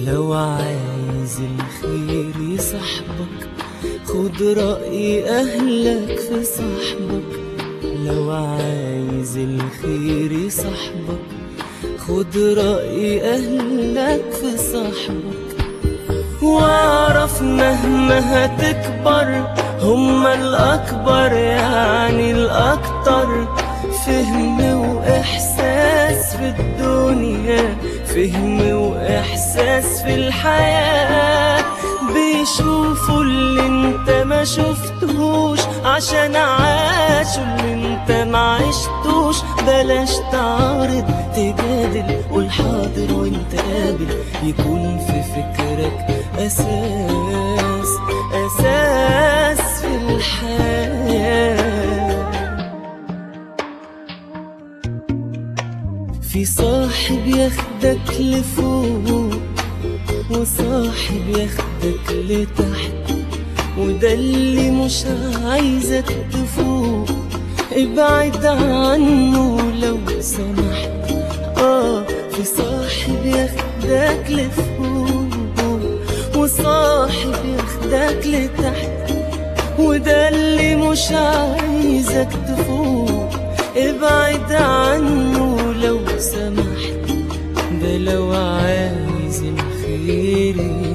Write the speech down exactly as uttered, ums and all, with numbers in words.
لو عايز الخير يصاحبك خد رأي أهلك في صاحبك. لو عايز الخير يصاحبك خد رأي أهلك في صاحبك. واعرف مهما هتكبر هما الأكبر يعني الأكتر فهم وإحساس في الدنيا، فهم وإحساس في الحياة. بيشوفوا اللي انت ما شفتهوش عشان عاشوا اللي انت ما عشتوش. بلاش تعارض تجادل، قول حاضر وانت قابل، يكون في فكرك أساس أساس في الحياة. في صاحب ياخدك لفوق وصاحب ياخدك لتحت، وده اللي مش عايزك تفوق. ابعد عنه لو سمحت. اه في صاحب ياخدك لفوق وصاحب ياخدك لتحت، وده اللي مش عايزك تفوق. ابعد عنه لو سمحت، ده لو عايز الخير